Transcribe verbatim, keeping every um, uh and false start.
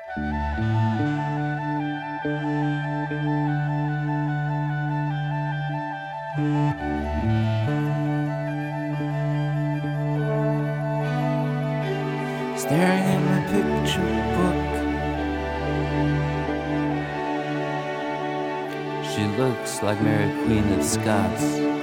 Staring in my picture book, she looks like Mary Queen of Scots.